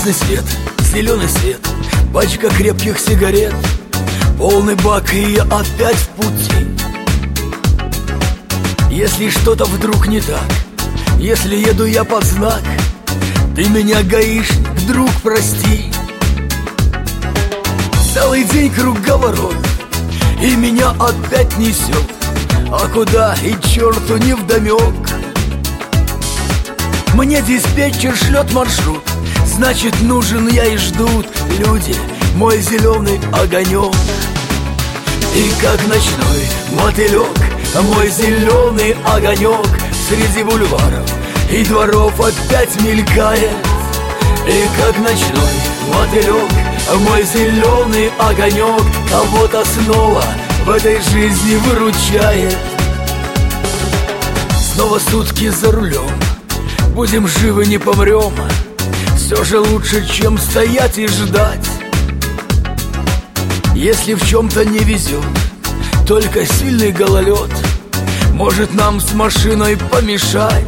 Красный свет, зеленый свет, пачка крепких сигарет, полный бак, и я опять в пути. Если что-то вдруг не так, если еду я под знак, ты меня, гаишник, друг, прости. Целый день круговорот, и меня опять несет, а куда и черту невдомек. Мне диспетчер шлет маршрут, значит нужен я и ждут люди мой зеленый огонек. И как ночной мотылек мой зеленый огонек среди бульваров и дворов опять мелькает. И как ночной мотылек мой зеленый огонек кого-то снова в этой жизни выручает. Снова сутки за рулем, будем живы, не помрем. Все же лучше, чем стоять и ждать. Если в чем-то не везет, только сильный гололед может нам с машиной помешать.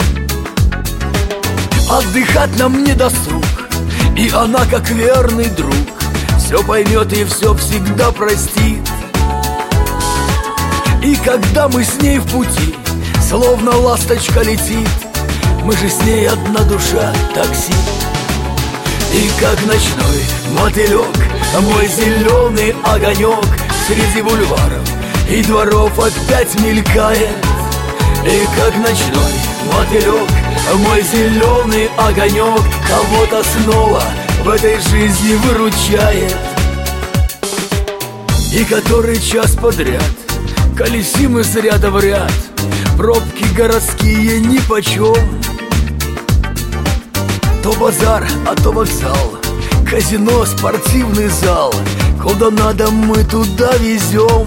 Отдыхать нам не досуг, и она, как верный друг, все поймет и все всегда простит. И когда мы с ней в пути, словно ласточка летит, мы же с ней одна душа, такси. И как ночной мотылек мой зеленый огонек среди бульваров и дворов опять мелькает. И как ночной мотылек мой зеленый огонек кого-то снова в этой жизни выручает. И который час подряд колесим из ряда в ряд, пробки городские нипочем. То базар, а то вокзал, казино, спортивный зал, куда надо мы туда везем.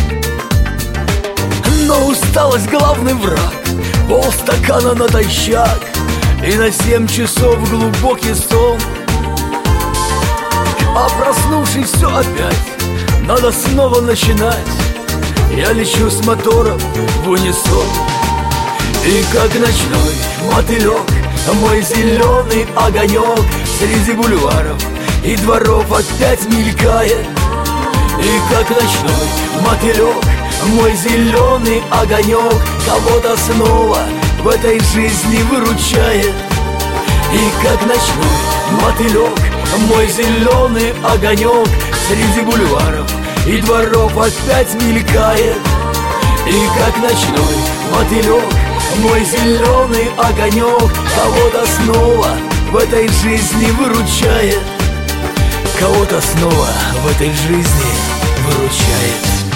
Но усталость главный враг, полстакана натощак и на 7 часов глубокий сон. А проснувшись все опять, надо снова начинать. Я лечу с мотором в унисон. И как ночной мотылек мой зеленый огонек среди бульваров и дворов опять мелькает. И как ночной мотылек мой зеленый огонек кого-то снова в этой жизни выручает. И как ночной мотылек мой зеленый огонек среди бульваров и дворов опять мелькает. И как ночной мотылек мой зеленый огонек кого-то снова в этой жизни выручает. Кого-то снова в этой жизни выручает.